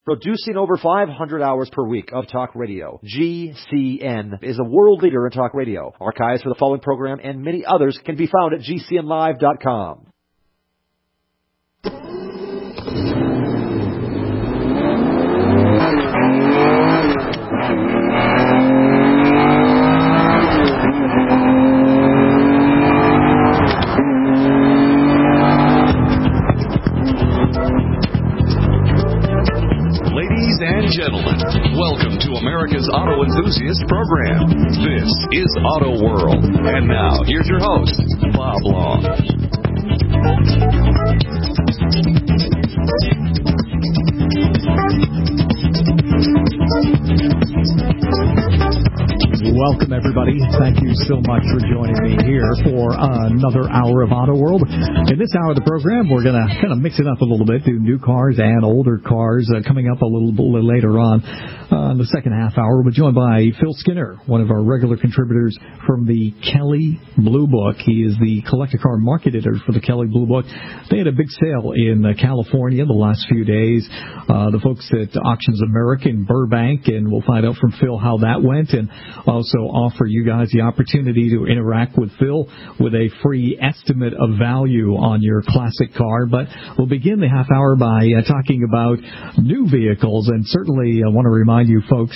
Producing over 500 hours per week of talk radio, GCN is a world leader in talk radio. Archives for the following program and many others can be found at GCNlive.com. Gentlemen, welcome to America's Auto Enthusiast program. This is Auto World. And now, here's your host, Bob Long. Welcome, everybody. Thank you so much for joining me here for another hour of Auto World. In this hour of the program, we're going to kind of mix it up a little bit, do new cars and older cars coming up a little bit later on. In the second half hour, we're joined by Phil Skinner, one of our regular contributors from the Kelley Blue Book. He is the collector car market editor for the Kelley Blue Book. They had a big sale in California the last few days. The folks at Auctions America in Burbank, and we'll find out from Phil how that went, and also offer you guys the opportunity to interact with Phil with a free estimate of value on your classic car. But we'll begin the half hour by talking about new vehicles, and certainly I want to remind you folks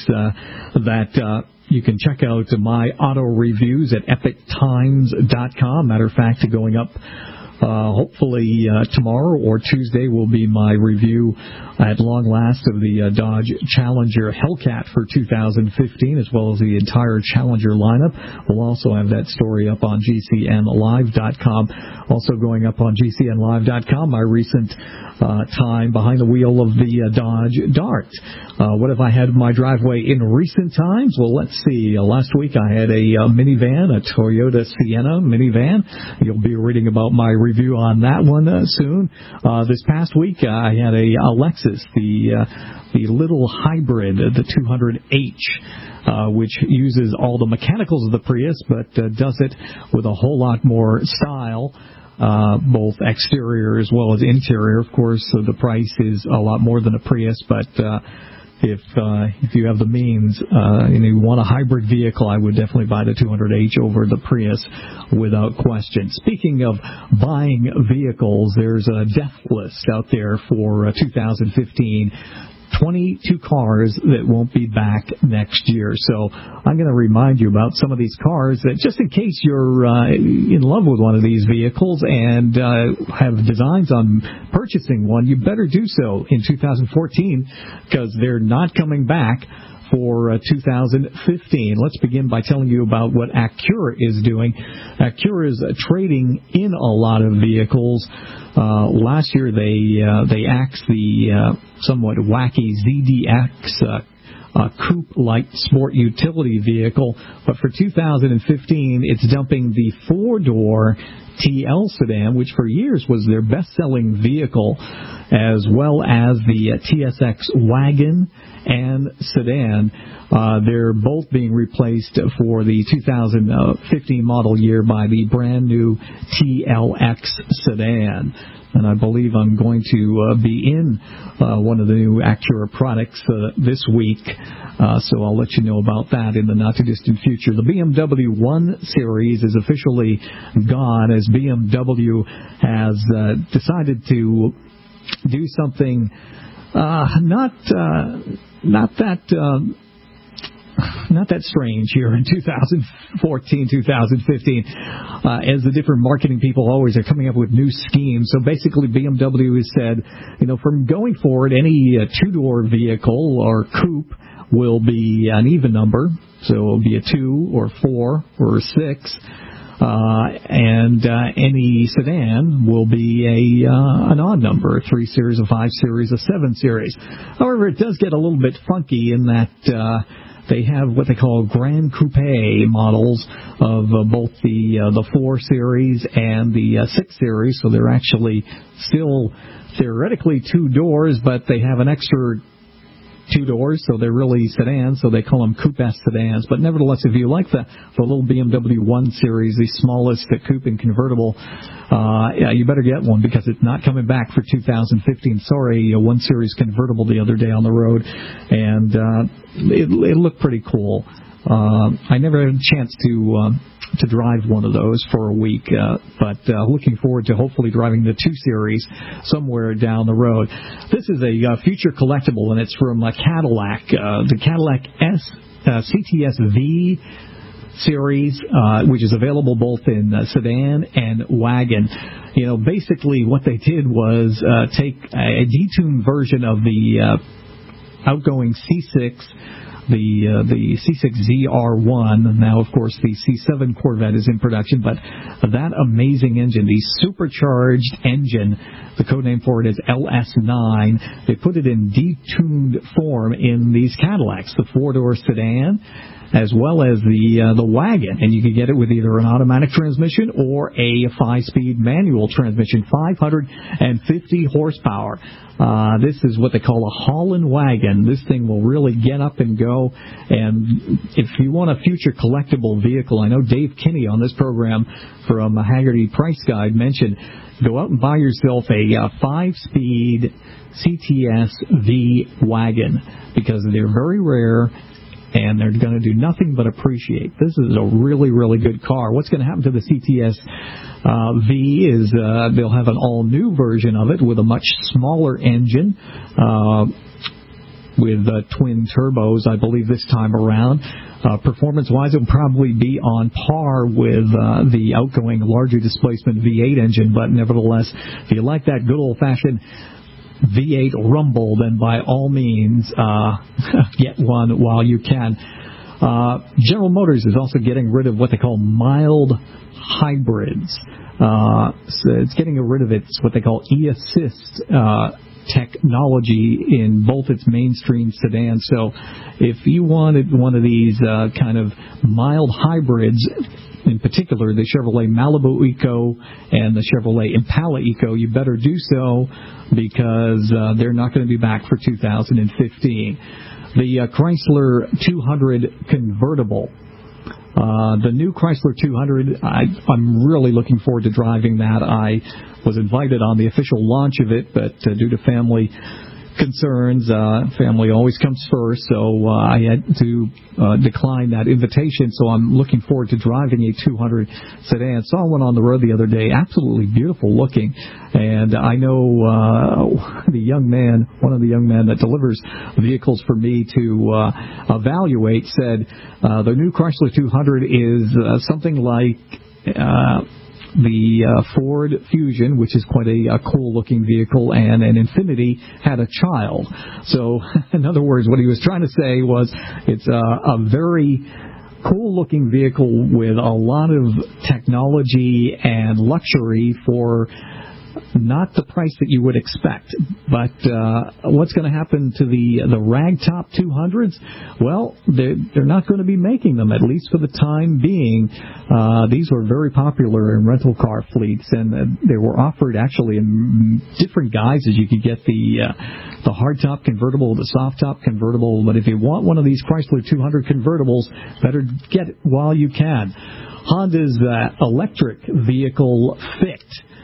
that you can check out my auto reviews at epictimes.com. Matter of fact, going up hopefully tomorrow or Tuesday will be my review at long last of the Dodge Challenger Hellcat for 2015, as well as the entire Challenger lineup. We'll also have that story up on GCNlive.com. Also going up on GCNlive.com, my recent time behind the wheel of the Dodge Dart. What have I had in my driveway in recent times? Well, let's see. Last week I had a minivan, a Toyota Sienna minivan. You'll be reading about my review on that one soon. This past week I had a Lexus, the little hybrid, the 200H. Which uses all the mechanicals of the Prius, but does it with a whole lot more style, both exterior as well as interior. Of course, the price is a lot more than a Prius, but if you have the means and you want a hybrid vehicle, I would definitely buy the 200H over the Prius without question. Speaking of buying vehicles, there's a death list out there for 2015. 22 cars that won't be back next year. So I'm going to remind you about some of these cars that just in case you're in love with one of these vehicles and have designs on purchasing one, you better do so in 2014 because they're not coming back for 2015. Let's begin by telling you about what Acura is doing. Acura is trading in a lot of vehicles. Last year they axed the somewhat wacky ZDX coupe light sport utility vehicle, but for 2015 it's dumping the four-door TL sedan, which for years was their best-selling vehicle, as well as the TSX wagon and sedan. They're both being replaced for the 2015 model year by the brand new TLX sedan. And I believe I'm going to be in one of the new Acura products this week, so I'll let you know about that in the not-too-distant future. The BMW 1 Series is officially gone, as BMW has decided to do something not that strange here in 2014, 2015, as the different marketing people always are coming up with new schemes. So basically BMW has said, from going forward, any two-door vehicle or coupe will be an even number. So it will be a 2 or 4 or 6. And any sedan will be an odd number, a 3 Series, a 5 Series, a 7 Series. However, it does get a little bit funky in that they have what they call Grand Coupe models of both the 4 Series and the 6 Series, so they're actually still theoretically 2 doors, but they have an extra two doors, so they're really sedans, so they call them coupe-esque sedans. But nevertheless, if you like the little BMW 1 Series, the smallest coupe and convertible, you better get one because it's not coming back for 2015. Sorry, a 1 Series convertible the other day on the road, and it looked pretty cool. I never had a chance to drive one of those for a week, but looking forward to hopefully driving the 2 Series somewhere down the road. This is a future collectible, and it's from Cadillac, the Cadillac CTS V Series, which is available both in sedan and wagon. You know, basically what they did was take a detuned version of the outgoing C6, the C6ZR1. Now, of course, the C7 Corvette is in production, but that amazing engine, the supercharged engine, the code name for it is LS9. They put it in detuned form in these Cadillacs, the 4-door sedan, as well as the wagon, and you can get it with either an automatic transmission or a 5-speed manual transmission, 550 horsepower. This is what they call a haulin' wagon. This thing will really get up and go, and if you want a future collectible vehicle, I know Dave Kinney on this program from Haggerty Price Guide mentioned, go out and buy yourself a 5-speed CTS V wagon, because they're very rare, and they're going to do nothing but appreciate. This is a really, really good car. What's going to happen to the CTS V is they'll have an all-new version of it with a much smaller engine, with twin turbos, I believe, this time around. Performance-wise, it will probably be on par with the outgoing larger displacement V8 engine, but nevertheless, if you like that good old-fashioned V8 rumble, then by all means get one while you can. General Motors is also getting rid of what they call mild hybrids. So it's getting rid of its what they call e-assist technology in both its mainstream sedans. So if you wanted one of these kind of mild hybrids, in particular the Chevrolet Malibu Eco and the Chevrolet Impala Eco, you better do so, because they're not going to be back for 2015. The Chrysler 200 convertible. The new Chrysler 200, I'm really looking forward to driving that. I was invited on the official launch of it, but due to family concerns, family always comes first, so I had to decline that invitation. So I'm looking forward to driving a 200 sedan. Saw one on the road the other day, absolutely beautiful looking, and I know one of the young men that delivers vehicles for me to evaluate said the new Chrysler 200 is something like the Ford Fusion, which is quite a cool-looking vehicle, and an Infiniti had a child. So, in other words, what he was trying to say was it's a very cool-looking vehicle with a lot of technology and luxury for not the price that you would expect. But what's going to happen to the ragtop 200s? Well, they're not going to be making them, at least for the time being. These were very popular in rental car fleets, and they were offered actually in different guises. You could get the hardtop convertible, the soft-top convertible, but if you want one of these Chrysler 200 convertibles, better get it while you can. Honda's electric vehicle Fit,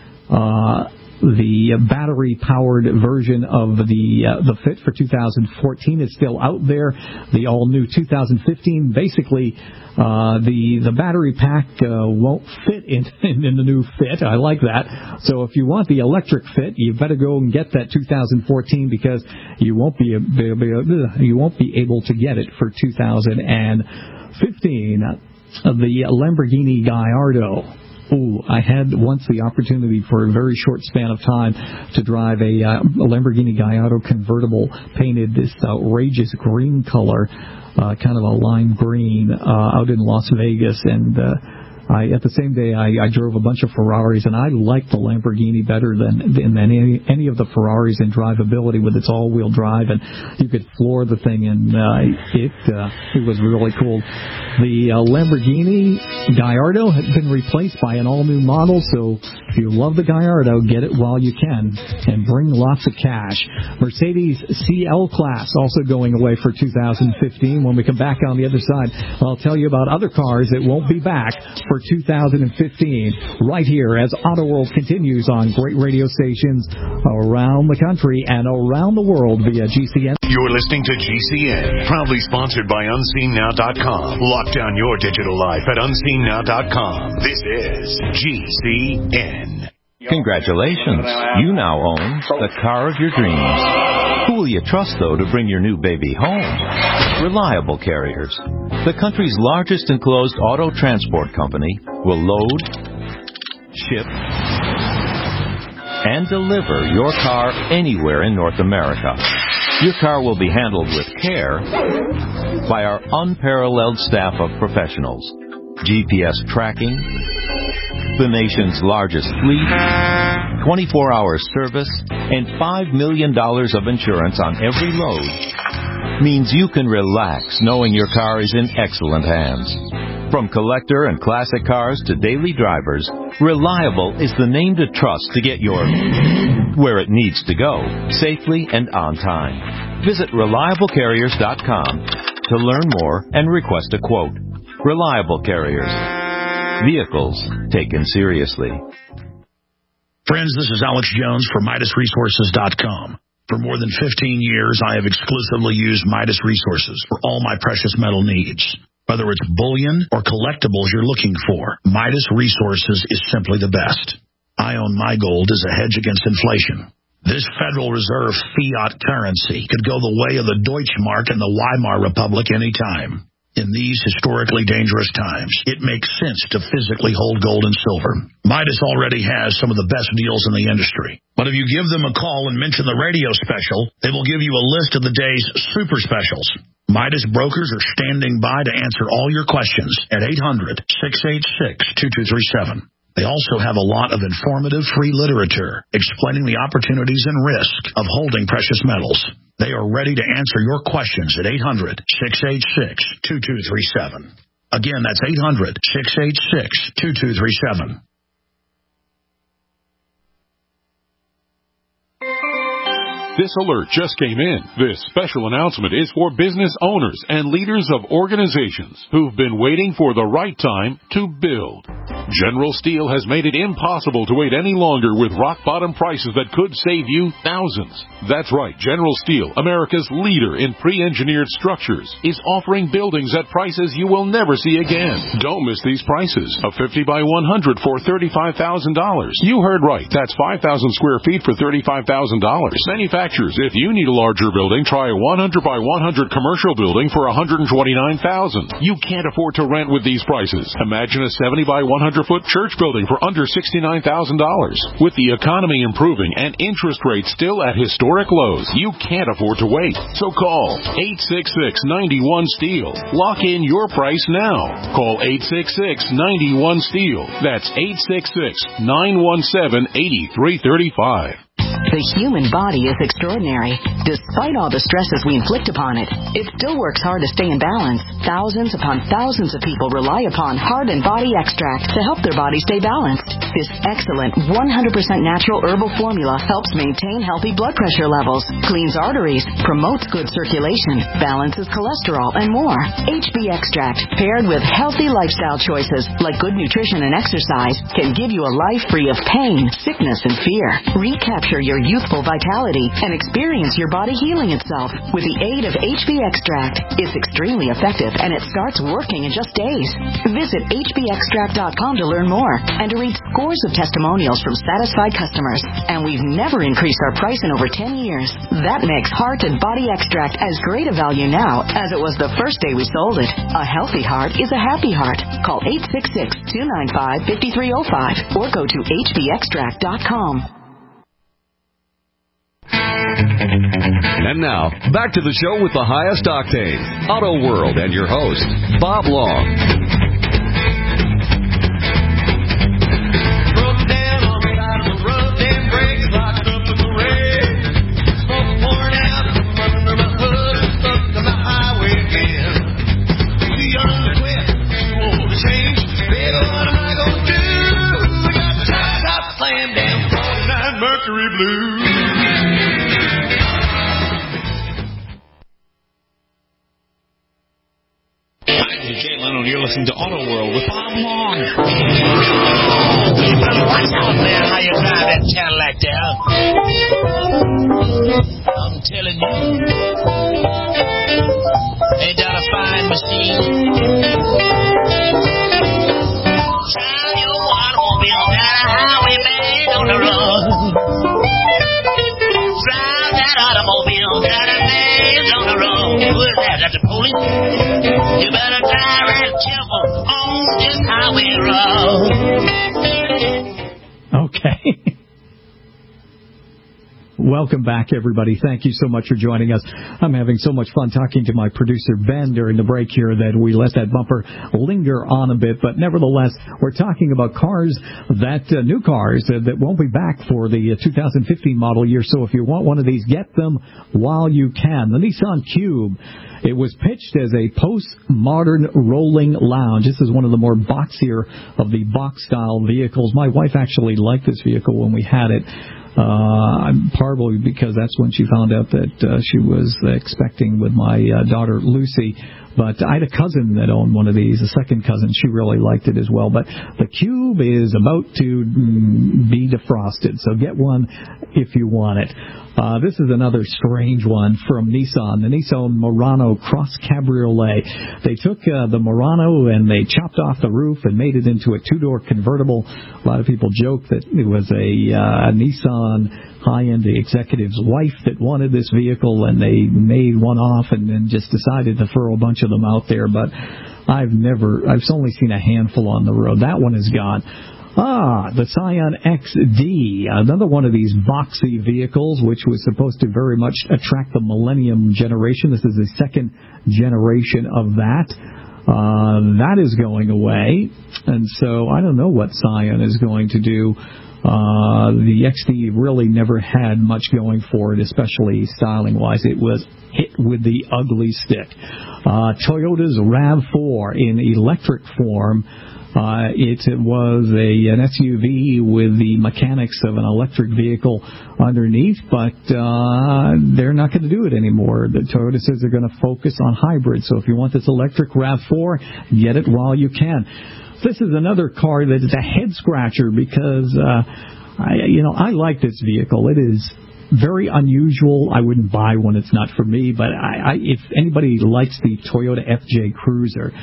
the battery-powered version of the Fit for 2014 is still out there. The all-new 2015, basically, the battery pack won't fit in the new Fit. I like that. So if you want the electric Fit, you better go and get that 2014, because you won't be able to get it for 2015. The Lamborghini Gallardo. Ooh, I had once the opportunity for a very short span of time to drive a Lamborghini Gallardo convertible painted this outrageous green color, kind of a lime green, out in Las Vegas, and At the same day, I drove a bunch of Ferraris, and I liked the Lamborghini better than any of the Ferraris in drivability with its all-wheel drive, and you could floor the thing, and it was really cool. The Lamborghini Gallardo had been replaced by an all-new model, so if you love the Gallardo, get it while you can and bring lots of cash. Mercedes CL Class also going away for 2015. When we come back on the other side, I'll tell you about other cars that won't be back for 2015 right here as Auto World continues on great radio stations around the country and around the world via GCN. You're listening to GCN, proudly sponsored by UnseenNow.com. Lock down your digital life at UnseenNow.com. This is GCN. Congratulations. You now own the car of your dreams. Who will you trust, though, to bring your new baby home? Reliable Carriers. The country's largest enclosed auto transport company will load, ship, and deliver your car anywhere in North America. Your car will be handled with care by our unparalleled staff of professionals. GPS tracking, the nation's largest fleet, 24-hour service, and $5 million of insurance on every load means you can relax knowing your car is in excellent hands. From collector and classic cars to daily drivers, Reliable is the name to trust to get your where it needs to go, safely and on time. Visit ReliableCarriers.com to learn more and request a quote. Reliable Carriers. Vehicles taken seriously. Friends, this is Alex Jones for MidasResources.com. For more than 15 years, I have exclusively used Midas Resources for all my precious metal needs. Whether it's bullion or collectibles you're looking for, Midas Resources is simply the best. I own my gold as a hedge against inflation. This Federal Reserve fiat currency could go the way of the Deutschmark and the Weimar Republic anytime. In these historically dangerous times, it makes sense to physically hold gold and silver. Midas already has some of the best deals in the industry. But if you give them a call and mention the radio special, they will give you a list of the day's super specials. Midas brokers are standing by to answer all your questions at 800-686-2237. They also have a lot of informative free literature explaining the opportunities and risk of holding precious metals. They are ready to answer your questions at 800-686-2237. Again, that's 800-686-2237. This alert just came in. This special announcement is for business owners and leaders of organizations who've been waiting for the right time to build. General Steel has made it impossible to wait any longer with rock-bottom prices that could save you thousands. That's right, General Steel, America's leader in pre-engineered structures, is offering buildings at prices you will never see again. Don't miss these prices. A 50 by 100 for $35,000. You heard right. That's 5,000 square feet for $35,000. Manufacturers, if you need a larger building, try a 100 by 100 commercial building for $129,000. You can't afford to rent with these prices. Imagine a 70 by 100-foot church building for under $69,000. With the economy improving and interest rates still at historic lows, you can't afford to wait. So call 866-91-STEEL. Lock in your price now. Call 866-91-STEEL. That's 866-917-8335. The human body is extraordinary. Despite all the stresses we inflict upon it, it still works hard to stay in balance. Thousands upon thousands of people rely upon Heart and Body Extract to help their body stay balanced. This excellent 100% natural herbal formula helps maintain healthy blood pressure levels, cleans arteries, promotes good circulation, balances cholesterol, and more. HB Extract, paired with healthy lifestyle choices like good nutrition and exercise, can give you a life free of pain, sickness, and fear. Recapture your youthful vitality and experience your body healing itself with the aid of HB Extract. It's extremely effective and it starts working in just days. Visit hbextract.com to learn more and to read scores of testimonials from satisfied customers. And we've never increased our price in over 10 years. That makes Heart and Body Extract as great a value now as it was the first day we sold it. A healthy heart is a happy heart. Call 866-295-5305 or go to hbextract.com. And now, back to the show with the highest octane, Auto World, and your host, Bob Long. This is Jay Leno, and you're listening to Auto World with Bob Long. What's up, man? How you drive that Cadillac there? I'm telling you. Ain't that a fine machine? Drive your automobile down the highway, man, on the road. Drive that automobile down the maze on the road. Who is that? That's the police? You better drive real careful on this highway road. Okay. Welcome back, everybody. Thank you so much for joining us. I'm having so much fun talking to my producer, Ben, during the break here that we let that bumper linger on a bit. But nevertheless, we're talking about cars, new cars that won't be back for the 2015 model year. So if you want one of these, get them while you can. The Nissan Cube. It was pitched as a post-modern rolling lounge. This is one of the more boxier of the box-style vehicles. My wife actually liked this vehicle when we had it. Probably because that's when she found out that she was expecting with my daughter Lucy. But I had a cousin that owned one of these, a second cousin. She really liked it as well. But the Cube is about to be defrosted, so get one if you want it. This is another strange one from Nissan, the Nissan Murano Cross Cabriolet. They took the Murano and they chopped off the roof and made it into a two-door convertible. A lot of people joke that it was a Nissan high-end executive's wife that wanted this vehicle, and they made one off and then just decided to throw a bunch of them out there. But I've only seen a handful on the road. That one is gone. The Scion XD, another one of these boxy vehicles, which was supposed to very much attract the millennium generation. This is the second generation of that. That is going away, and so I don't know what Scion is going to do. The XD really never had much going for it, especially styling-wise. It was hit with the ugly stick. Toyota's RAV4 in electric form. It was an SUV with the mechanics of an electric vehicle underneath, but they're not going to do it anymore. The Toyota says they're going to focus on hybrid. So if you want this electric RAV4, get it while you can. This is another car that is a head-scratcher because, I like this vehicle. It is very unusual. I wouldn't buy one. It's not for me. But if anybody likes the Toyota FJ Cruiser,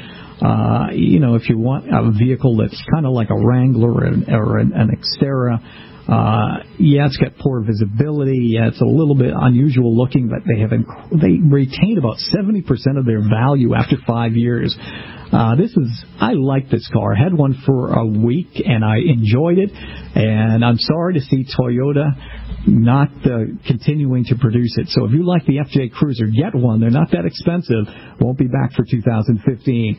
if you want a vehicle that's kind of like a Wrangler or an Xterra, it's got poor visibility. Yeah, it's a little bit unusual looking, but they retain about 70% of their value after 5 years. I like this car. I had one for a week and I enjoyed it, and I'm sorry to see Toyota not continuing to produce it. So if you like the FJ Cruiser, get one. They're not that expensive. Won't be back for 2015.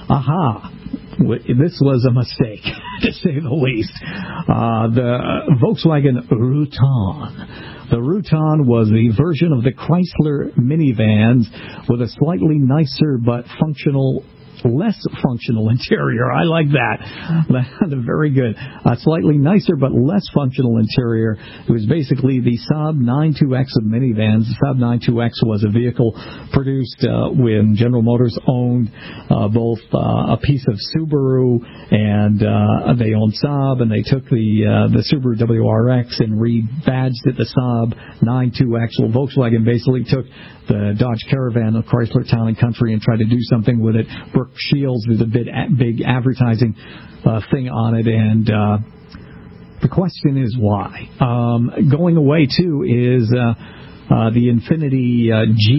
This was a mistake, to say the least. The Volkswagen Routan. The Routan was the version of the Chrysler minivans with a slightly nicer but less functional interior. I like that. Very good. A slightly nicer but less functional interior. It was basically the Saab 9-2X of minivans. The Saab 9-2X was a vehicle produced when General Motors owned both a piece of Subaru and they owned Saab, and they took the Subaru WRX and rebadged it the Saab 9-2X. Well, Volkswagen basically took the Dodge Caravan of Chrysler Town and Country and tried to do something with it. Brooke Shields was a big advertising thing on it, and the question is why. Going away, too, is the Infiniti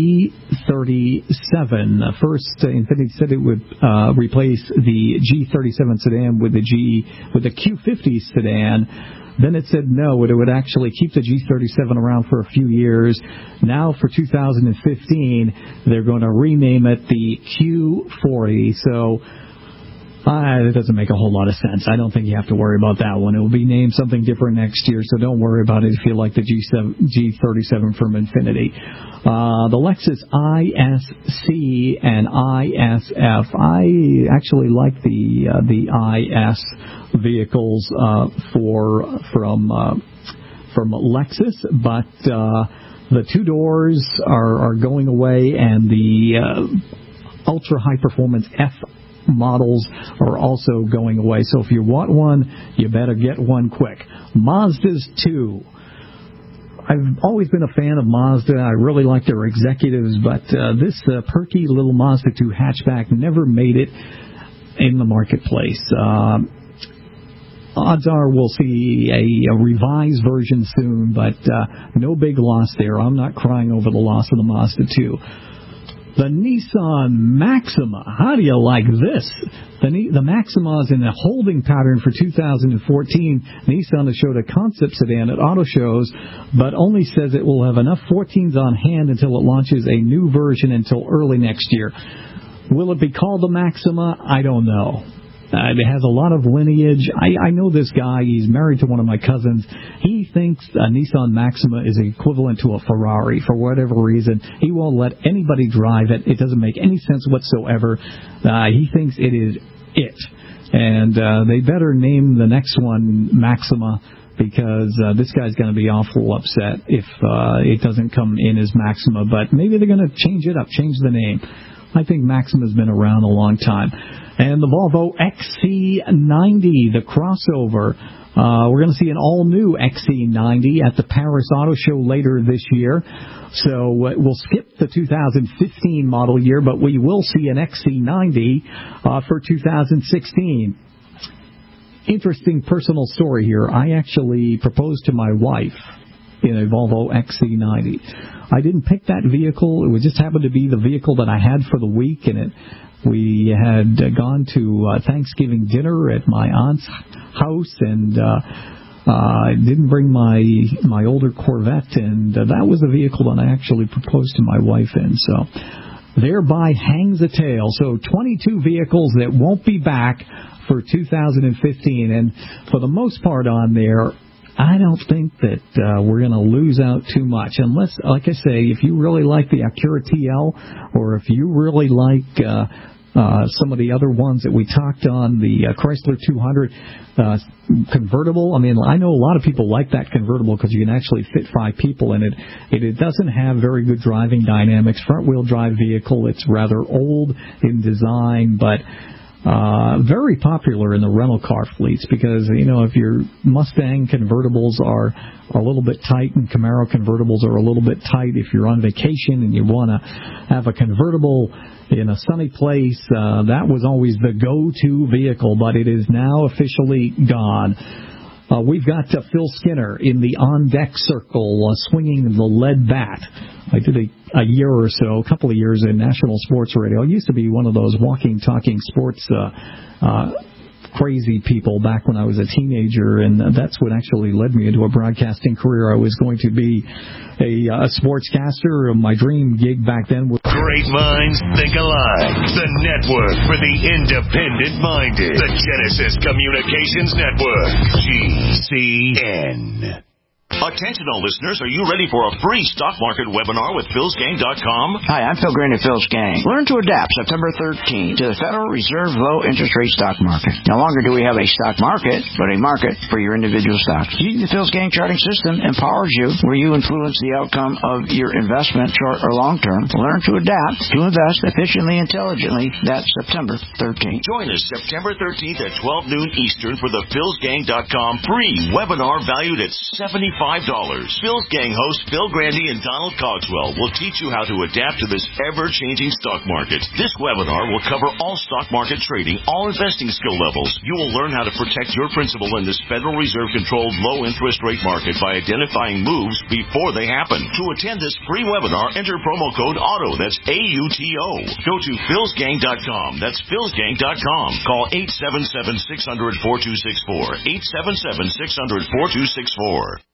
G37. First, Infiniti said it would replace the G37 sedan with the Q50 sedan. Then it said no, it would actually keep the G37 around for a few years. Now for 2015, they're going to rename it the Q40. So it doesn't make a whole lot of sense. I don't think you have to worry about that one. It will be named something different next year, so don't worry about it if you like the G37 from Infiniti. The Lexus ISC and ISF. I actually like the IS vehicles from Lexus, but the two doors are going away, and the ultra-high-performance F models are also going away. So if you want one, you better get one quick. Mazdas 2. I've always been a fan of Mazda. I really like their executives, but this perky little Mazda 2 hatchback never made it in the marketplace. Odds are we'll see a revised version soon, but no big loss there. I'm not crying over the loss of the Mazda 2. The Nissan Maxima. How do you like this? The Maxima is in a holding pattern for 2014. Nissan has showed a concept sedan at auto shows, but only says it will have enough 14s on hand until it launches a new version until early next year. Will it be called the Maxima? I don't know. It has a lot of lineage. I know this guy. He's married to one of my cousins. He thinks a Nissan Maxima is equivalent to a Ferrari for whatever reason. He won't let anybody drive it. It doesn't make any sense whatsoever. He thinks it is it. And they better name the next one Maxima, because this guy's going to be awful upset if it doesn't come in as Maxima. But maybe they're going to change it up, change the name. I think Maxima's been around a long time. And the Volvo XC90, the crossover. We're going to see an all-new XC90 at the Paris Auto Show later this year. So we'll skip the 2015 model year, but we will see an XC90 for 2016. Interesting personal story here. I actually proposed to my wife in a Volvo XC90. I didn't pick that vehicle. It just happened to be the vehicle that I had for the week, and we had gone to Thanksgiving dinner at my aunt's house, and I didn't bring my older Corvette, and that was the vehicle that I actually proposed to my wife in. So thereby hangs a tale. So 22 vehicles that won't be back for 2015, and for the most part on there, I don't think that we're going to lose out too much, unless, like I say, if you really like the Acura TL, or if you really like some of the other ones that we talked on, the Chrysler 200 convertible. I mean, I know a lot of people like that convertible because you can actually fit 5 people in it. It doesn't have very good driving dynamics. Front-wheel drive vehicle. It's rather old in design, but very popular in the rental car fleets, because, you know, if your Mustang convertibles are a little bit tight and Camaro convertibles are a little bit tight, if you're on vacation and you want to have a convertible in a sunny place, that was always the go-to vehicle, but it is now officially gone. We've got Phil Skinner in the on-deck circle swinging the lead bat. I did a year or so, a couple of years in National Sports Radio. I used to be one of those walking, talking sports crazy people back when I was a teenager, and that's what actually led me into a broadcasting career. I was going to be a sportscaster. My dream gig back then was... Great minds think alike. The network for the independent-minded. The Genesis Communications Network. GCN. Attention all listeners, are you ready for a free stock market webinar with PhilsGang.com? Hi, I'm Phil Green of Phil's Gang. Learn to adapt September 13th to the Federal Reserve low interest rate stock market. No longer do we have a stock market, but a market for your individual stocks. Using the Phil's Gang charting system empowers you where you influence the outcome of your investment, short or long term. Learn to adapt to invest efficiently and intelligently. That's September 13th. Join us September 13th at 12 noon Eastern for the PhilsGang.com free webinar valued at $75. Phil's Gang host Phil Grandy and Donald Cogswell will teach you how to adapt to this ever-changing stock market. This webinar will cover all stock market trading, all investing skill levels. You will learn how to protect your principal in this Federal Reserve-controlled low-interest rate market by identifying moves before they happen. To attend this free webinar, enter promo code AUTO. That's AUTO. Go to PhilsGang.com. That's PhilsGang.com. Call 877-600-4264. 877-600-4264.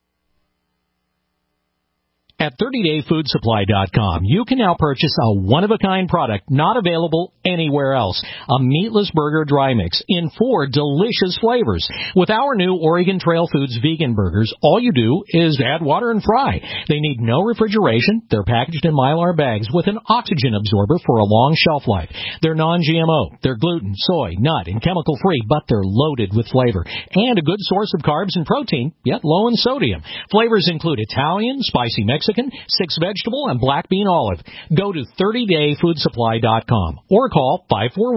At 30dayfoodsupply.com, you can now purchase a one-of-a-kind product not available anywhere else. A meatless burger dry mix in 4 delicious flavors. With our new Oregon Trail Foods vegan burgers, all you do is add water and fry. They need no refrigeration. They're packaged in Mylar bags with an oxygen absorber for a long shelf life. They're non-GMO. They're gluten, soy, nut, and chemical-free, but they're loaded with flavor. And a good source of carbs and protein, yet low in sodium. Flavors include Italian, spicy Mexican, Mexican, 6 vegetable, and black bean olive. Go to 30dayfoodsupply.com or call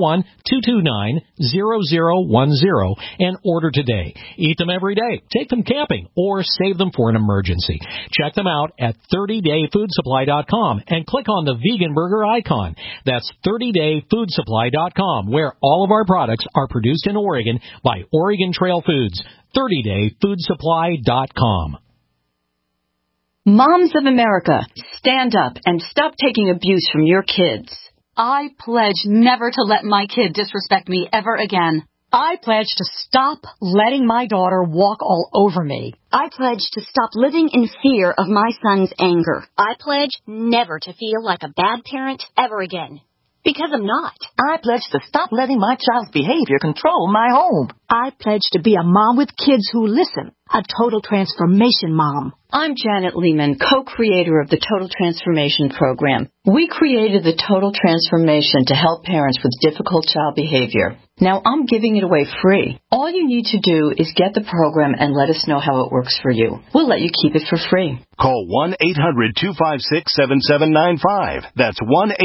541-229-0010 and order today. Eat them every day, take them camping, or save them for an emergency. Check them out at 30dayfoodsupply.com and click on the vegan burger icon. That's 30dayfoodsupply.com, where all of our products are produced in Oregon by Oregon Trail Foods. 30dayfoodsupply.com. Moms of America, stand up and stop taking abuse from your kids. I pledge never to let my kid disrespect me ever again. I pledge to stop letting my daughter walk all over me. I pledge to stop living in fear of my son's anger. I pledge never to feel like a bad parent ever again. Because I'm not. I pledge to stop letting my child's behavior control my home. I pledge to be a mom with kids who listen. A total transformation mom. I'm Janet Lehman, co-creator of the Total Transformation Program. We created the Total Transformation to help parents with difficult child behavior. Now I'm giving it away free. All you need to do is get the program and let us know how it works for you. We'll let you keep it for free. Call 1-800-256-7795. That's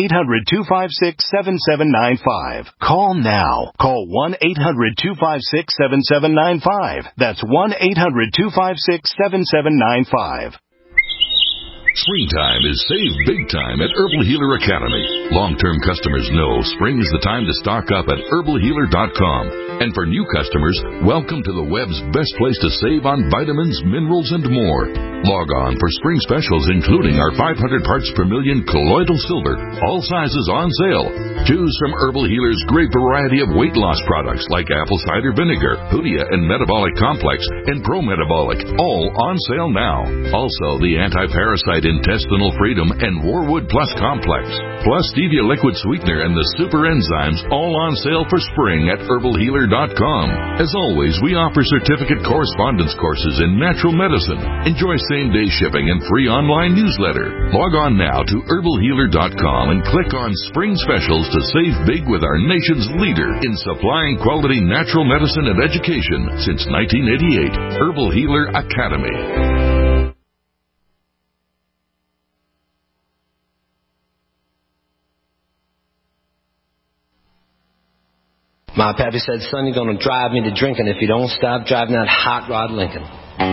1-800-256-7795. Call now. Call 1-800-256-7795. That's 1-800-256-7795. Springtime is save big time at Herbal Healer Academy. Long-term customers know spring is the time to stock up at herbalhealer.com. And for new customers, welcome to the web's best place to save on vitamins, minerals, and more. Log on for spring specials, including our 500 parts per million colloidal silver, all sizes on sale. Choose from Herbal Healer's great variety of weight loss products like apple cider vinegar, Hoodia and Metabolic Complex, and Pro Metabolic, all on sale now. Also, the anti-parasite Intestinal Freedom and Warwood Plus Complex, plus Stevia Liquid Sweetener and the Super Enzymes, all on sale for spring at herbalhealer.com. As always, we offer certificate correspondence courses in natural medicine. Enjoy same-day shipping and free online newsletter. Log on now to herbalhealer.com and click on Spring Specials to save big with our nation's leader in supplying quality natural medicine and education since 1988, Herbal Healer Academy. My pappy said, son, you're going to drive me to drinking if you don't stop driving that hot rod Lincoln.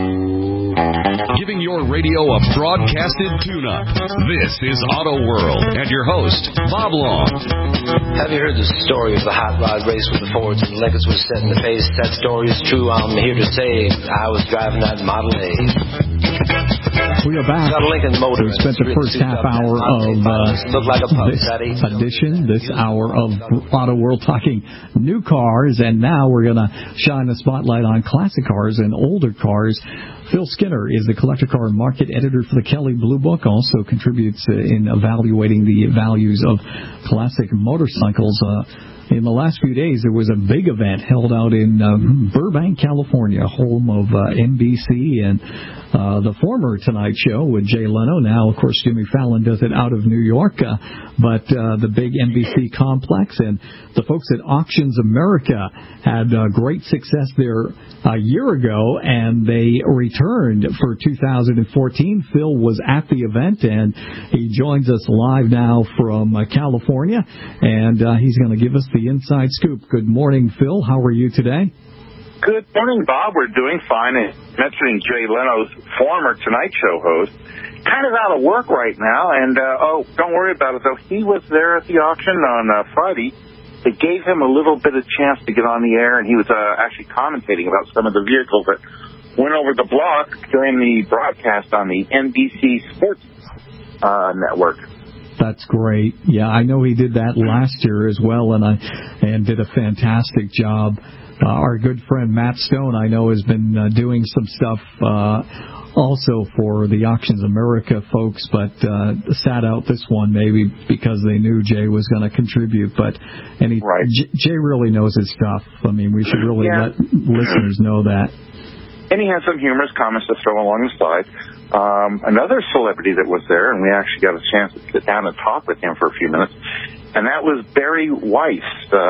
Giving your radio a broadcasted tune-up. This is Auto World and your host, Bob Long. Have you heard the story of the hot rod race with the Fords and the Lincolns was set in the face? That story is true. I'm here to say I was driving that Model A. We are back. We spent the first half hour of this edition, this hour of Auto World, talking new cars, and now we're going to shine the spotlight on classic cars and older cars. Phil Skinner is the collector car market editor for the Kelley Blue Book, also contributes in evaluating the values of classic motorcycles. In the last few days, there was a big event held out in Burbank, California, home of NBC and the former Tonight Show with Jay Leno. Now, of course, Jimmy Fallon does it out of New York, but the big NBC complex and the folks at Auctions America had great success there a year ago, and they returned for 2014. Phil was at the event, and he joins us live now from California, and he's going to give us the inside scoop. Good morning, Phil. How are you today? Good morning, Bob. We're doing fine. Mentioning Jay Leno's former Tonight Show host, kind of out of work right now, and don't worry about it, though. He was there at the auction on Friday. It gave him a little bit of chance to get on the air, and he was actually commentating about some of the vehicles that went over the block during the broadcast on the NBC Sports network. That's great. Yeah, I know he did that last year as well, and did a fantastic job. Our good friend Matt Stone, I know, has been doing some stuff also for the Auctions America folks, but sat out this one maybe because they knew Jay was going to contribute. But Jay really knows his stuff. I mean, we should really let listeners know that. And he had some humorous comments to throw along the side. Another celebrity that was there, and we actually got a chance to sit down and talk with him for a few minutes, and that was Barry Weiss.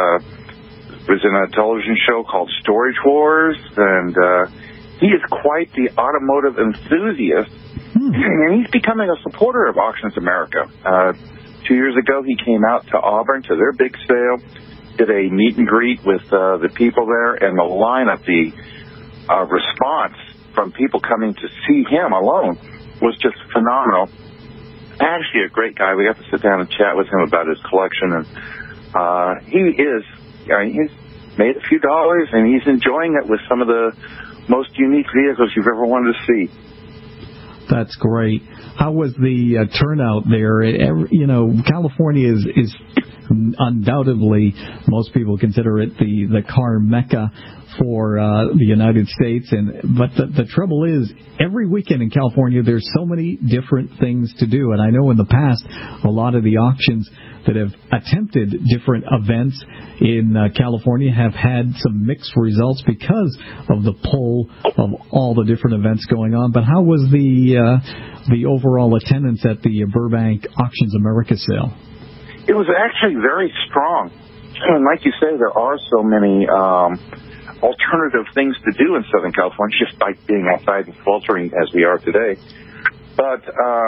Was in a television show called Storage Wars, and he is quite the automotive enthusiast. And he's becoming a supporter of Auctions America. 2 years ago, he came out to Auburn to their big sale, did a meet and greet with the people there, and the lineup, the response from people coming to see him alone was just phenomenal. Actually, a great guy. We got to sit down and chat with him about his collection, and he's made a few dollars, and he's enjoying it with some of the most unique vehicles you've ever wanted to see. That's great. How was the turnout there? California is undoubtedly, most people consider it the car mecca for the United States. But the trouble is, every weekend in California, there's so many different things to do. And I know in the past, a lot of the auctions that have attempted different events in California have had some mixed results because of the pull of all the different events going on. But how was the overall attendance at the Burbank Auctions America sale? It was actually very strong. And like you say, there are so many alternative things to do in Southern California, just by being outside and sweltering as we are today. But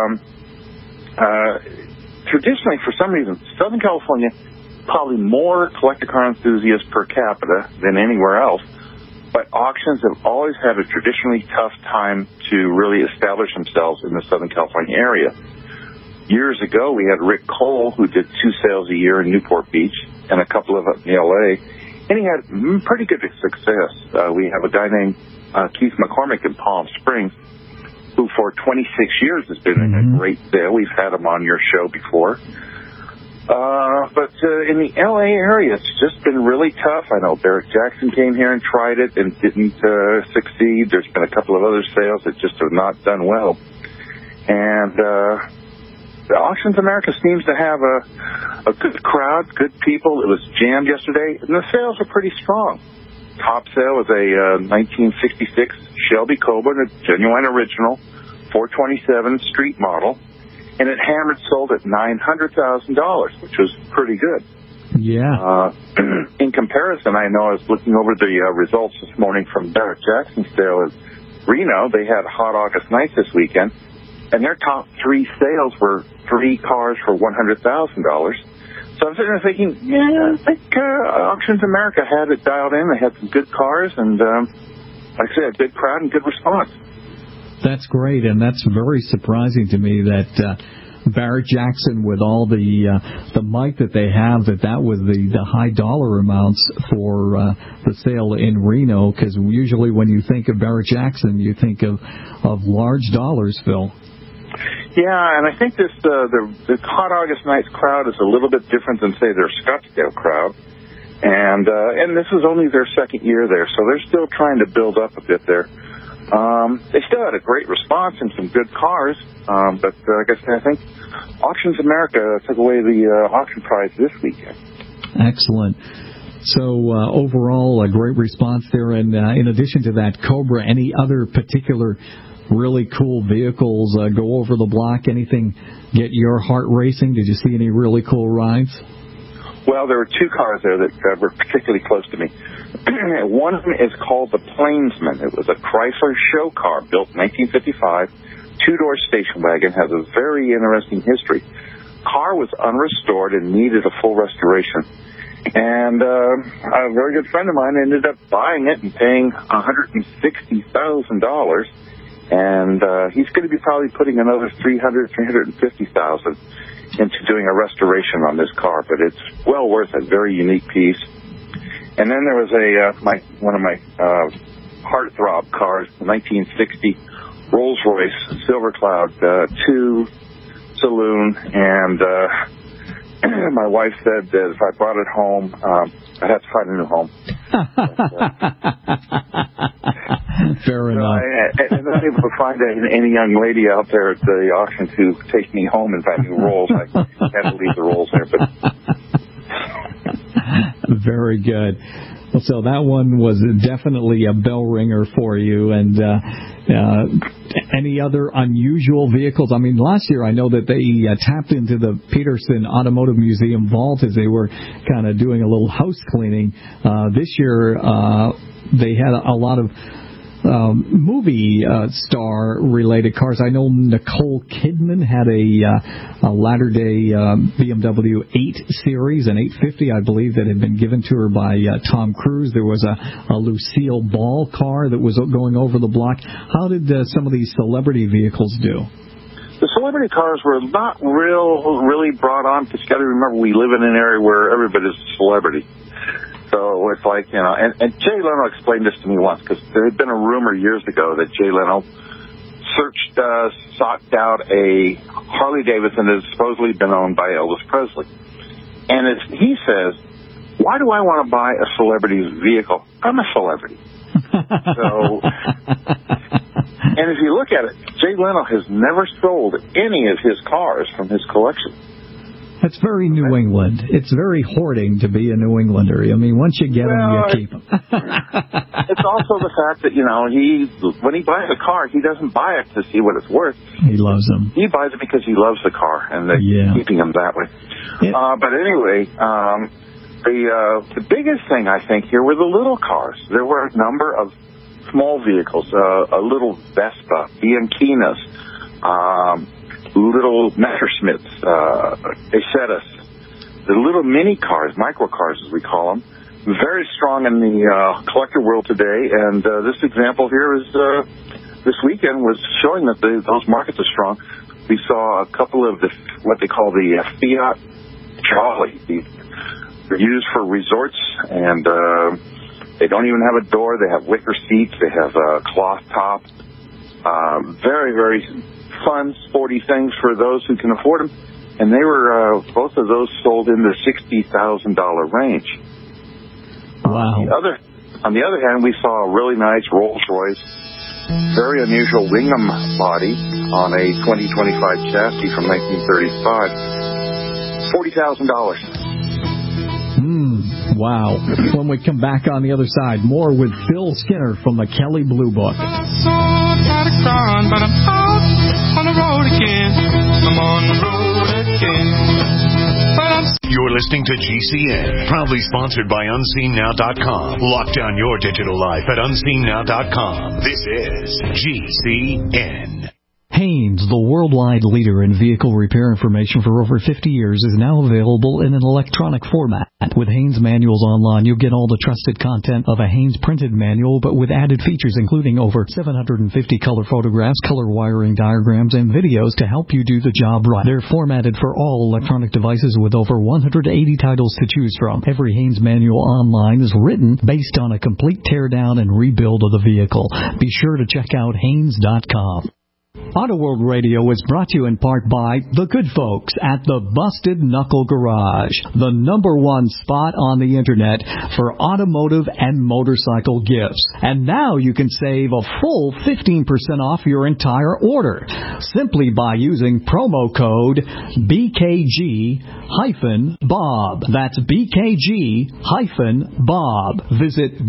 traditionally, for some reason, Southern California, probably more collector car enthusiasts per capita than anywhere else. But auctions have always had a traditionally tough time to really establish themselves in the Southern California area. Years ago, we had Rick Cole, who did 2 sales a year in Newport Beach and a couple of in L.A., and he had pretty good success. We have a guy named Keith McCormick in Palm Springs, who for 26 years has been a great sale. We've had him on your show before. But in the L.A. area, it's just been really tough. I know Barrett Jackson came here and tried it and didn't succeed. There's been a couple of other sales that just have not done well. And the Auctions America seems to have a good crowd, good people. It was jammed yesterday, and the sales are pretty strong. Top sale was a 1966 Shelby Cobra, a genuine original, 427 street model, and it hammered sold at $900,000, which was pretty good. Yeah. In comparison, I know I was looking over the results this morning from Barrett Jackson's sale at Reno. They had Hot August Nights this weekend, and their top 3 sales were 3 cars for $100,000. So I'm sitting there thinking, I think Auctions America had it dialed in. They had some good cars, and like I said, a good crowd and good response. That's great, and that's very surprising to me that Barrett Jackson, with all the might that they have, that was the high dollar amounts for the sale in Reno, because usually when you think of Barrett Jackson, you think of large dollars, Phil. Yeah, and I think this the Hot August Nights crowd is a little bit different than, say, their Scottsdale crowd. And this is only their second year there, so they're still trying to build up a bit there. They still had a great response and some good cars, but like I said, I think Auctions America took away the auction prize this weekend. Excellent. So overall, a great response there. And in addition to that Cobra, any other particular really cool vehicles go over the block? Anything get your heart racing? Did you see any really cool rides? Well, there were 2 cars there that were particularly close to me. One of them is called the Plainsman. It was a Chrysler show car built in 1955, 2-door station wagon, has a very interesting history. Car was unrestored and needed a full restoration. And a very good friend of mine ended up buying it and paying $160,000. And he's going to be probably putting another $350,000 into doing a restoration on this car, but it's well worth it. Very unique piece. And then there was one of my heartthrob cars, the 1960 Rolls-Royce Silver Cloud 2 saloon, and my wife said that if I brought it home, I'd have to find a new home. Fair enough. I'm not able to find any young lady out there at the auction to take me home and find new rolls. I had to leave the rolls there. But very good. Well, so that one was definitely a bell ringer for you. And any other unusual vehicles? I mean, last year I know that they tapped into the Peterson Automotive Museum vault as they were kind of doing a little house cleaning. This year they had a lot of movie star-related cars. I know Nicole Kidman had a latter-day BMW 8 Series, an 850, I believe, that had been given to her by Tom Cruise. There was a Lucille Ball car that was going over the block. How did some of these celebrity vehicles do? The celebrity cars were not really brought on, because you got to remember we live in an area where everybody's a celebrity. So it's like, and Jay Leno explained this to me once, because there had been a rumor years ago that Jay Leno sought out a Harley Davidson that had supposedly been owned by Elvis Presley. And he says, why do I want to buy a celebrity's vehicle? I'm a celebrity. And if you look at it, Jay Leno has never sold any of his cars from his collection. That's very New England. It's very hoarding to be a New Englander. I mean, once you get them, you keep them. It's also the fact that, when he buys a car, he doesn't buy it to see what it's worth. He loves them. He buys it because he loves the car, and they're keeping them that way. Yeah. But anyway, the biggest thing, I think, here were the little cars. There were a number of small vehicles, a little Vespa, Bianchinas, little Messerschmitts, Isettas, the little mini cars, micro cars as we call them, very strong in the collector world today. And this example here is this weekend was showing that those markets are strong. We saw a couple of what they call the Fiat Jolly. They're used for resorts, and they don't even have a door. They have wicker seats. They have a cloth top. Very, very fun, sporty things for those who can afford them. And they were, both of those sold in the $60,000 range. Wow. On the other hand, we saw a really nice Rolls-Royce, very unusual Wingham body on a 2025 chassis from 1935. $40,000. Wow. When we come back on the other side, more with Phil Skinner from the Kelley Blue Book. But I'm out on the road again. I'm on the road again. You're listening to GCN, proudly sponsored by UnseenNow.com. Lock down your digital life at UnseenNow.com. This is GCN. Haynes, the worldwide leader in vehicle repair information for over 50 years, is now available in an electronic format. With Haynes Manuals Online, you'll get all the trusted content of a Haynes printed manual, but with added features including over 750 color photographs, color wiring diagrams, and videos to help you do the job right. They're formatted for all electronic devices with over 180 titles to choose from. Every Haynes Manual Online is written based on a complete teardown and rebuild of the vehicle. Be sure to check out Haynes.com. Auto World Radio is brought to you in part by the good folks at the Busted Knuckle Garage, the #1 spot on the internet for automotive and motorcycle gifts. And now you can save a full 15% off your entire order simply by using promo code BKG-BOB. That's BKG-BOB. Visit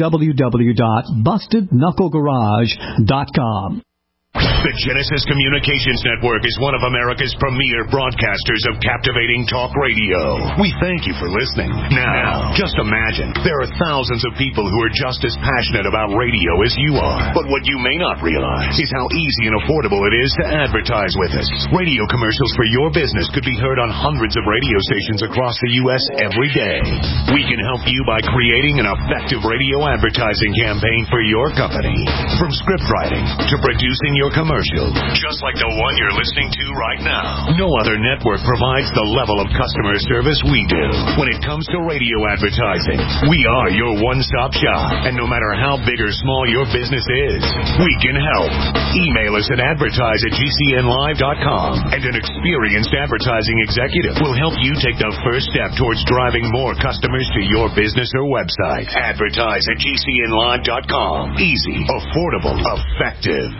www.bustedknucklegarage.com. The Genesis Communications Network is one of America's premier broadcasters of captivating talk radio. We thank you for listening. Now, just imagine, there are thousands of people who are just as passionate about radio as you are. But what you may not realize is how easy and affordable it is to advertise with us. Radio commercials for your business could be heard on hundreds of radio stations across the U.S. every day. We can help you by creating an effective radio advertising campaign for your company. From script writing to producing your commercial, just like the one you're listening to right now. No other network provides the level of customer service we do. When it comes to radio advertising, we are your one-stop shop. And no matter how big or small your business is, we can help. Email us at advertise@gcnlive.com, and an experienced advertising executive will help you take the first step towards driving more customers to your business or website. Advertise@gcnlive.com. Easy, affordable, effective.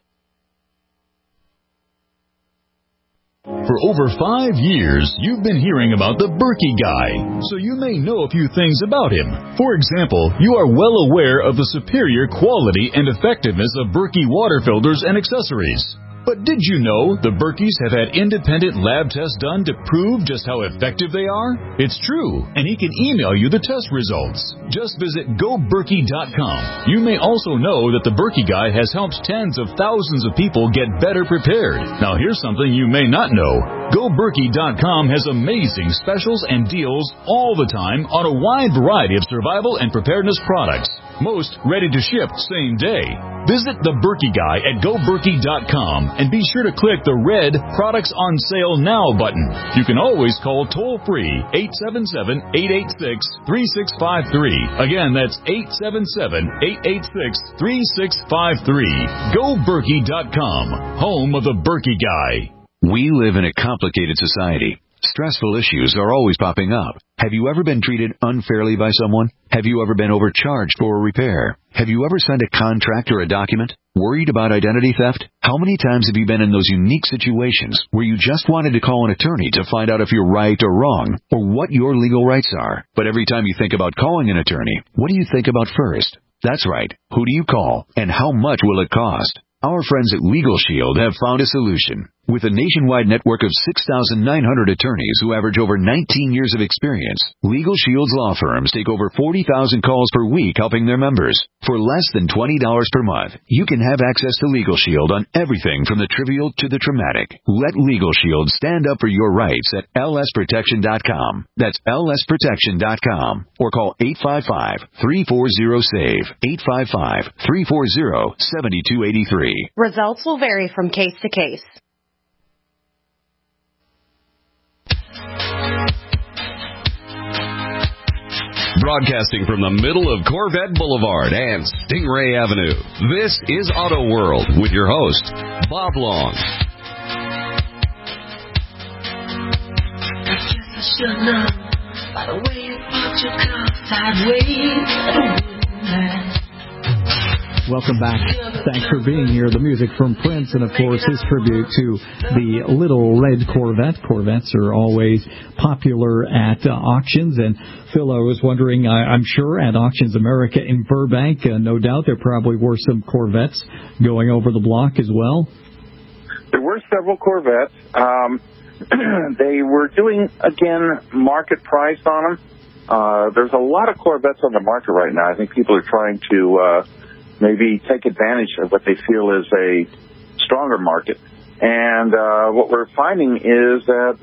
For over 5 years, you've been hearing about the Berkey Guy, so you may know a few things about him. For example, you are well aware of the superior quality and effectiveness of Berkey water filters and accessories. But did you know the Berkeys have had independent lab tests done to prove just how effective they are? It's true, and he can email you the test results. Just visit GoBerkey.com. You may also know that the Berkey Guy has helped tens of thousands of people get better prepared. Now here's something you may not know. GoBerkey.com has amazing specials and deals all the time on a wide variety of survival and preparedness products. Most ready to ship same day. Visit the Berkey Guy at GoBerkey.com and be sure to click the red Products on Sale Now button. You can always call toll-free 877-886-3653. Again, that's 877-886-3653. GoBerkey.com, home of the Berkey Guy. We live in a complicated society. Stressful issues are always popping up. Have you ever been treated unfairly by someone? Have you ever been overcharged for a repair? Have you ever signed a contract or a document? Worried about identity theft? How many times have you been in those unique situations where you just wanted to call an attorney to find out if you're right or wrong, or what your legal rights are? But every time you think about calling an attorney, what do you think about first? That's right. Who do you call, and how much will it cost? Our friends at Legal Shield have found a solution. With a nationwide network of 6,900 attorneys who average over 19 years of experience, Legal Shield's law firms take over 40,000 calls per week helping their members. For less than $20 per month, you can have access to Legal Shield on everything from the trivial to the traumatic. Let Legal Shield stand up for your rights at lsprotection.com. That's lsprotection.com. Or call 855-340-SAVE. 855-340-7283. Results will vary from case to case. Broadcasting from the middle of Corvette Boulevard and Stingray Avenue, this is Auto World with your host, Bob Long. I guess I should know by the way you parked your car sideways. Welcome back. Thanks for being here. The music from Prince and, of course, his tribute to the Little Red Corvette. Corvettes are always popular at auctions. And, Phil, I was wondering, I'm sure at Auctions America in Burbank, no doubt there probably were some Corvettes going over the block as well. There were several Corvettes. They were doing, again, market price on them. There's a lot of Corvettes on the market right now. I think people are trying to maybe take advantage of what they feel is a stronger market. And what we're finding is that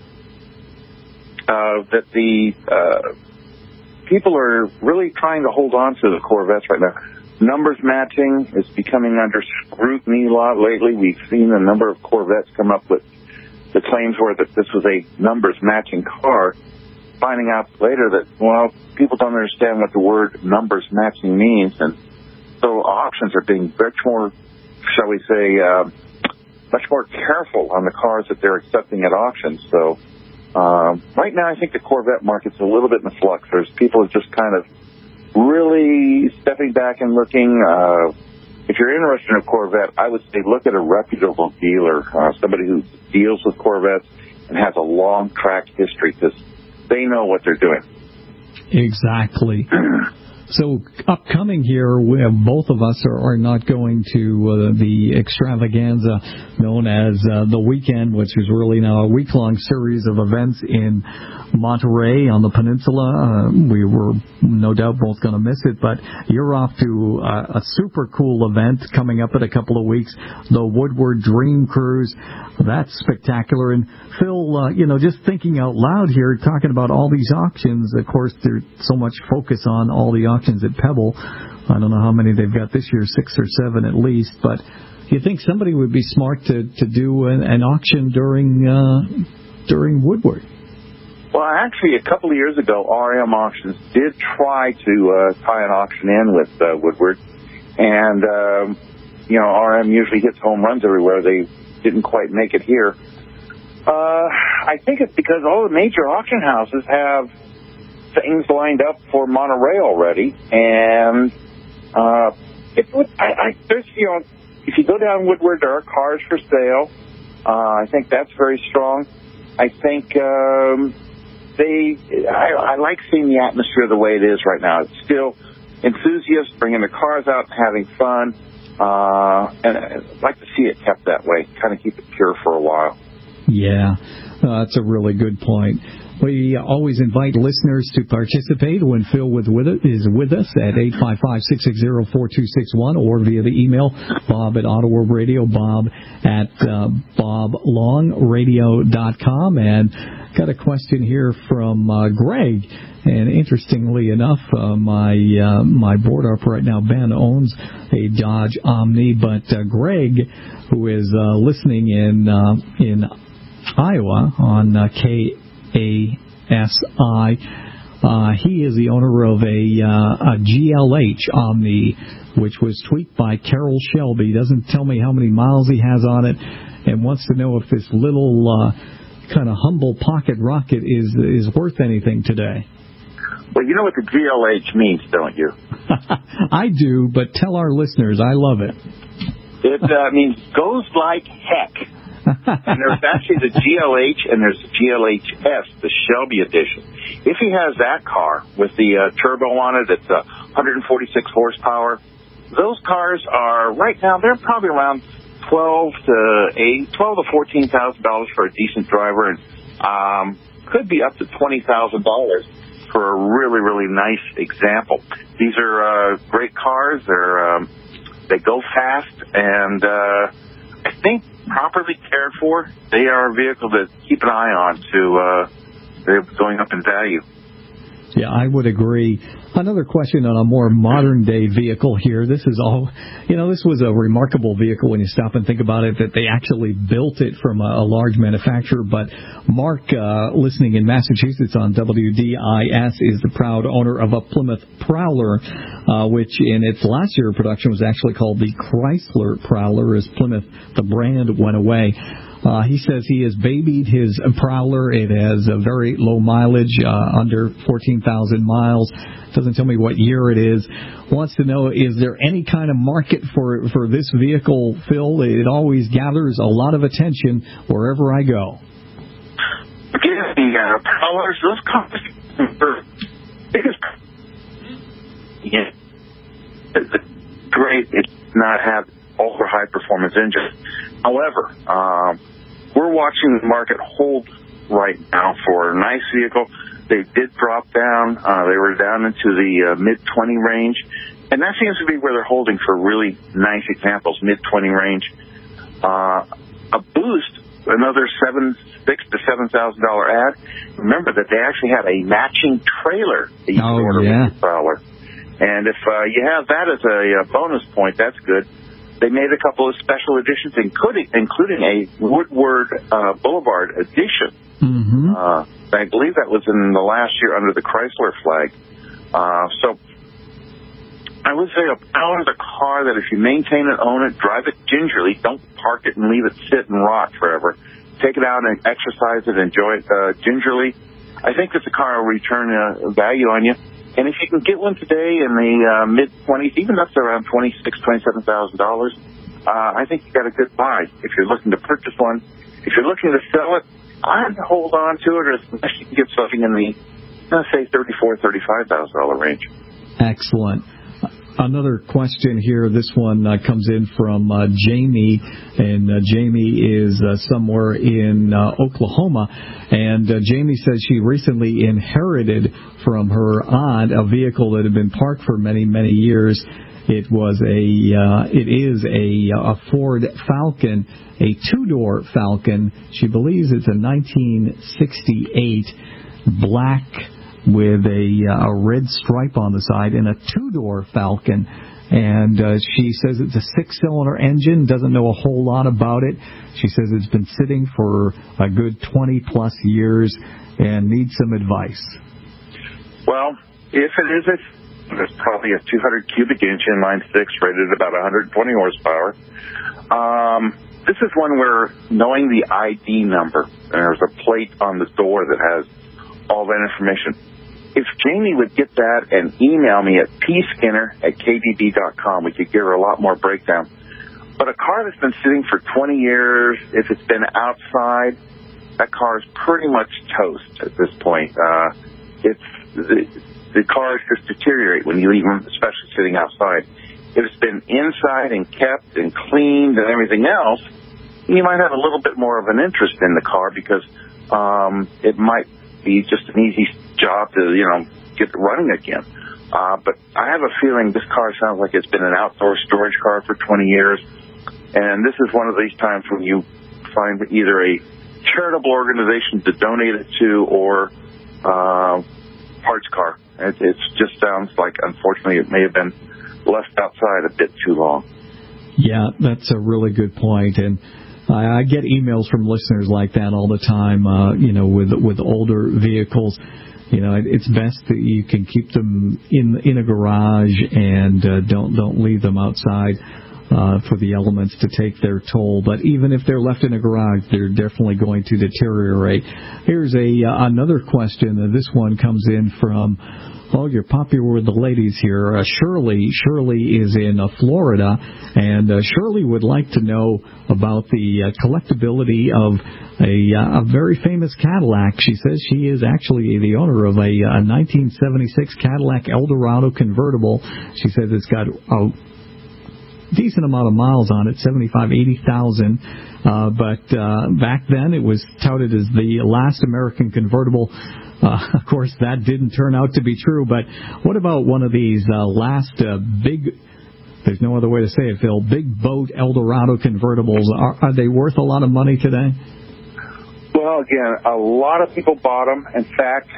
the people are really trying to hold on to the Corvettes right now. Numbers matching is becoming under scrutiny a lot lately. We've seen a number of Corvettes come up with the claims were that this was a numbers matching car, finding out later that, well, people don't understand what the word numbers matching means, and so auctions are being much more, shall we say, much more careful on the cars that they're accepting at auctions. So right now I think the Corvette market's a little bit in flux. There's people are just kind of really stepping back and looking. If you're interested in a Corvette, I would say look at a reputable dealer, somebody who deals with Corvettes and has a long track history, because they know what they're doing. Exactly. So upcoming here, both of us are not going to the extravaganza known as the Weekend, which is really now a week-long series of events in Monterey on the peninsula. We were no doubt both going to miss it, but you're off to a super cool event coming up in a couple of weeks, the Woodward Dream Cruise. That's spectacular. And Phil, just thinking out loud here, talking about all these auctions, of course, there's so much focus on all the auctions at Pebble. I don't know how many they've got this year, 6 or 7 at least, but you think somebody would be smart to do an auction during Woodward? Well, actually, a couple of years ago, RM Auctions did try to tie an auction in with Woodward, and RM usually hits home runs everywhere. They didn't quite make it here. I think it's because all the major auction houses have things lined up for Monterey already, and if you go down Woodward, there are cars for sale. I think that's very strong. I think I like seeing the atmosphere the way it is right now. It's still enthusiasts bringing the cars out and having fun. And I'd like to see it kept that way, kind of keep it pure for a while. Yeah, that's a really good point. We always invite listeners to participate when Phil is with us at 855-660-4261 or via the email, Bob at Auto World Radio, Bob at boblongradio.com. And got a question here from Greg. And interestingly enough, my board up right now, Ben, owns a Dodge Omni, but Greg, who is listening in Iowa on KASI, he is the owner of a GLH Omni, which was tweaked by Carroll Shelby. He doesn't tell me how many miles he has on it, and wants to know if this little kind of humble pocket rocket is worth anything today. Well, you know what the GLH means, don't you? I do, but tell our listeners. I love it. It means goes like heck. And there's actually the GLH and there's the GLHS, the Shelby edition. If he has that car with the turbo on it, it's 146 horsepower. Those cars are right now, they're probably around $12,000 to $14,000 for a decent driver, and could be up to $20,000 for a really, really nice example. These are great cars. They go fast, and I think properly cared for, they are a vehicle to keep an eye on they're going up in value. Yeah, I would agree. Another question on a more modern-day vehicle here. This is all, this was a remarkable vehicle when you stop and think about it, that they actually built it from a large manufacturer. But Mark, listening in Massachusetts on WDIS, is the proud owner of a Plymouth Prowler, which in its last year of production was actually called the Chrysler Prowler, as Plymouth, the brand, went away. He says he has babied his Prowler. It has a very low mileage, under 14,000 miles. Doesn't tell me what year it is. Wants to know, is there any kind of market for this vehicle, Phil? It always gathers a lot of attention wherever I go. Again, the Prowlers, those cars are biggest. Yeah. It's great. It does not have ultra high performance engine. However, we're watching the market hold right now for a nice vehicle. They did drop down. They were down into the mid-20 range. And that seems to be where they're holding for really nice examples, mid-20 range. A Boost, another $6,000 to $7,000 ad. Remember that they actually had a matching trailer that you could order with your Prowler. And if you have that as a bonus point, that's good. They made a couple of special editions, including a Woodward Boulevard edition. Mm-hmm. I believe that was in the last year under the Chrysler flag. So I would say a Prowler is a car that if you maintain it, own it, drive it gingerly, don't park it and leave it sit and rot forever. Take it out and exercise it, enjoy it gingerly. I think it's a car will return value on you. And if you can get one today in the mid-20s, even up to around $26,000, $27,000, I think you got a good buy if you're looking to purchase one. If you're looking to sell it, I'd hold on to it, unless you can get something in the, let's say, $34,000, $35,000 range. Excellent. Another question here. This one comes in from Jamie, and Jamie is somewhere in Oklahoma. And Jamie says she recently inherited from her aunt a vehicle that had been parked for many, many years. It is a Ford Falcon, a two-door Falcon. She believes it's a 1968 black with a red stripe on the side and a two-door Falcon. And she says it's a six-cylinder engine, doesn't know a whole lot about it. She says it's been sitting for a good 20-plus years and needs some advice. Well, if it is it's probably a 200 cubic inch inline six rated at about 120 horsepower. This is one where knowing the ID number, there's a plate on the door that has all that information. If Jamie would get that and email me at pskinner@kdb.com, we could give her a lot more breakdown. But a car that's been sitting for 20 years, if it's been outside, that car is pretty much toast at this point. The cars just deteriorate when you leave them, especially sitting outside. if it's been inside and kept and cleaned and everything else, you might have a little bit more of an interest in the car because it might be just an easy job to, get running again. But I have a feeling this car sounds like it's been an outdoor storage car for 20 years. And this is one of these times when you find either a charitable organization to donate it to or parts car. It just sounds like, unfortunately, it may have been left outside a bit too long. Yeah, that's a really good point. And I get emails from listeners like that all the time, with older vehicles. It's best that you can keep them in a garage and don't leave them outside for the elements to take their toll. But even if they're left in a garage, they're definitely going to deteriorate. Here's another question. This one comes in from, you're popular with the ladies here. Shirley. Shirley is in Florida, and Shirley would like to know about the collectability of a very famous Cadillac. She says she is actually the owner of a 1976 Cadillac Eldorado convertible. She says it's got a decent amount of miles on it, 80,000. But back then it was touted as the last American convertible. Of course, that didn't turn out to be true. But what about one of these last big, there's no other way to say it, Phil, big boat Eldorado convertibles? Are they worth a lot of money today? Well, again, a lot of people bought them. In fact,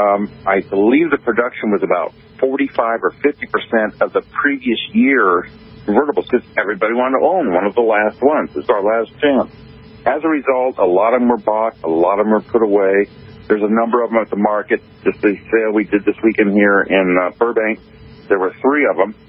I believe the production was about 45 or 50% of the previous year convertibles because everybody wanted to own one of the last ones. It's our last chance. As a result, a lot of them were bought, a lot of them were put away. There's a number of them at the market. Just the sale we did this weekend here in Burbank, there were 3 of them.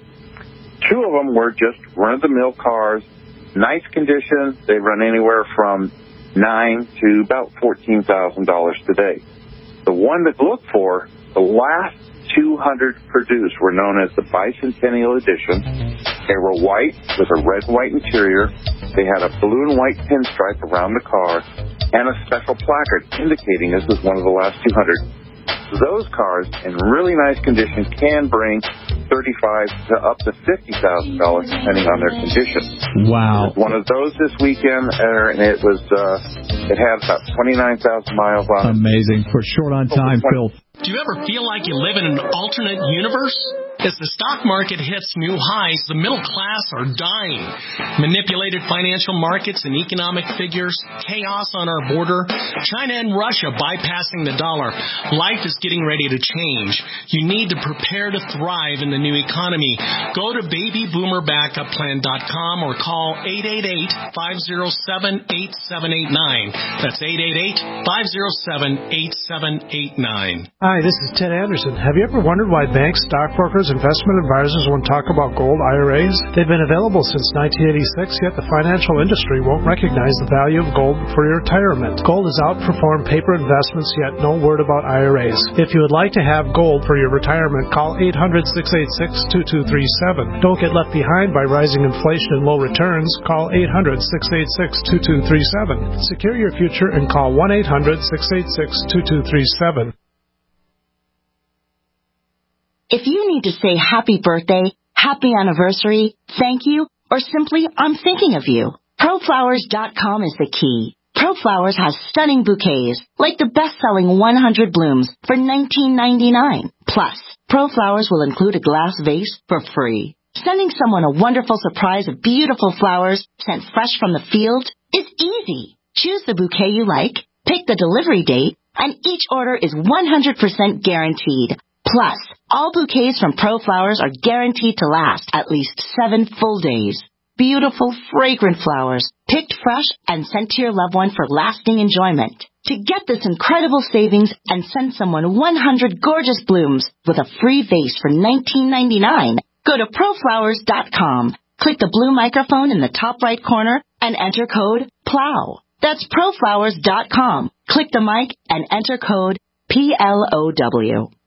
2 of them were just run-of-the-mill cars, nice condition. They run anywhere from $9,000 to about $14,000 today. The one to look for, the last 200 produced were known as the Bicentennial Edition. They were white with a red-white interior. They had a blue and white pinstripe around the car and a special placard indicating this was one of the last 200. Those cars, in really nice condition, can bring $35,000 to up to $50,000 depending on their condition. Wow! One of those this weekend, and it was it had about 29,000 miles on it. Amazing. For short on time, Phil. Do you ever feel like you live in an alternate universe? As the stock market hits new highs, the middle class are dying. Manipulated financial markets and economic figures, chaos on our border, China and Russia bypassing the dollar. Life is getting ready to change. You need to prepare to thrive in the new economy. Go to babyboomerbackupPlan.com or call 888-507-8789. That's 888-507-8789. Hi, this is Ted Anderson. Have you ever wondered why banks, stockbrokers, investment advisors won't talk about gold IRAs? They've been available since 1986, yet the financial industry won't recognize the value of gold for your retirement. Gold has outperformed paper investments, yet no word about IRAs. If you would like to have gold for your retirement, call 800-686-2237. Don't get left behind by rising inflation and low returns. Call 800-686-2237. Secure your future and call 1-800-686-2237. If you need to say happy birthday, happy anniversary, thank you, or simply I'm thinking of you, ProFlowers.com is the key. ProFlowers has stunning bouquets, like the best-selling 100 blooms for $19.99. Plus, ProFlowers will include a glass vase for free. Sending someone a wonderful surprise of beautiful flowers sent fresh from the field is easy. Choose the bouquet you like, pick the delivery date, and each order is 100% guaranteed. Plus, all bouquets from ProFlowers are guaranteed to last at least 7 full days. Beautiful, fragrant flowers, picked fresh and sent to your loved one for lasting enjoyment. To get this incredible savings and send someone 100 gorgeous blooms with a free vase for $19.99, go to ProFlowers.com. Click the blue microphone in the top right corner and enter code PLOW. That's ProFlowers.com. Click the mic and enter code PLOW.